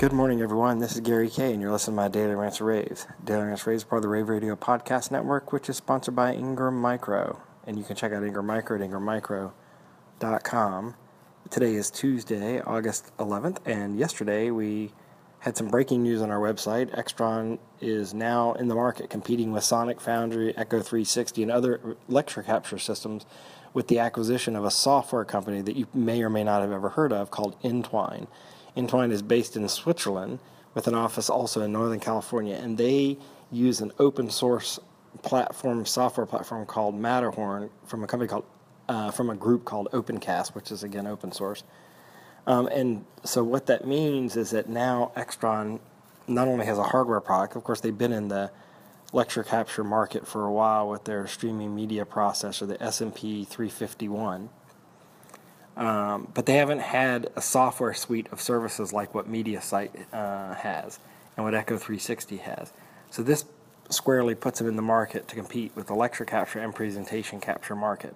Good morning, everyone. This is Gary Kay, and you're listening to my Daily Rants and Raves. Daily Rants and Raves is part of the Rave Radio Podcast Network, which is sponsored by Ingram Micro. And you can check out Ingram Micro at ingrammicro.com. Today is Tuesday, August 11th, and yesterday we had some breaking news on our website. Extron is now in the market competing with Sonic Foundry, Echo 360, and other lecture capture systems with the acquisition of a software company that you may or may not have ever heard of called Entwine. Entwine is based in Switzerland with an office also in Northern California, and they use an open source software platform called Matterhorn from a group called OpenCast, which is again open source. And so what that means is that now Extron not only has a hardware product, of course they've been in the lecture capture market for a while with their streaming media processor, the SMP 351. But they haven't had a software suite of services like what MediaSite has and what Echo 360 has. So this squarely puts them in the market to compete with the lecture capture and presentation capture market.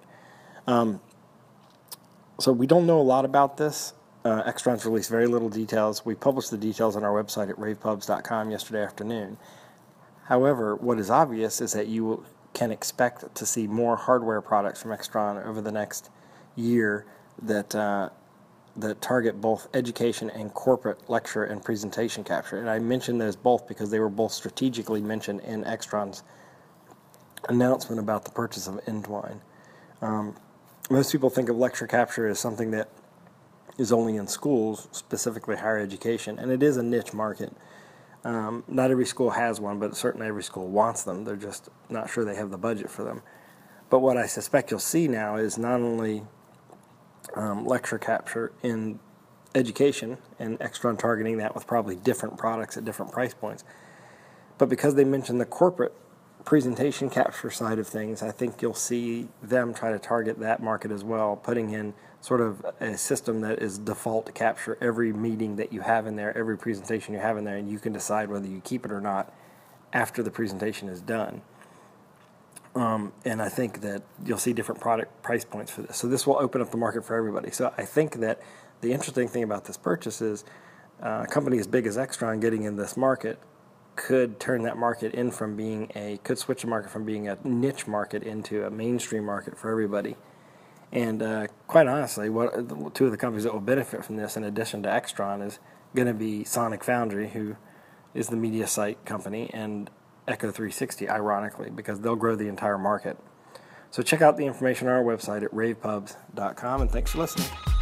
So we don't know a lot about this. Extron's released very little details. We published the details on our website at ravepubs.com yesterday afternoon. However, what is obvious is that you can expect to see more hardware products from Extron over the next year that target both education and corporate lecture and presentation capture. And I mentioned those both because they were both strategically mentioned in Extron's announcement about the purchase of Entwine. Most people think of lecture capture as something that is only in schools, specifically higher education, and it is a niche market. Not every school has one, but certainly every school wants them. They're just not sure they have the budget for them. But what I suspect you'll see now is not only lecture capture in education, and Extron targeting that with probably different products at different price points. But because they mentioned the corporate presentation capture side of things, I think you'll see them try to target that market as well, putting in sort of a system that is default to capture every meeting that you have in there, every presentation you have in there, and you can decide whether you keep it or not after the presentation is done. And I think that you'll see different product price points for this. So this will open up the market for everybody. So I think that the interesting thing about this purchase is a company as big as Extron getting in this market could turn that market in could switch the market from being a niche market into a mainstream market for everybody. And quite honestly, two of the companies that will benefit from this in addition to Extron is going to be Sonic Foundry, who is the MediaSite company, and Echo 360, ironically, because they'll grow the entire market. So check out the information on our website at ravepubs.com, and thanks for listening.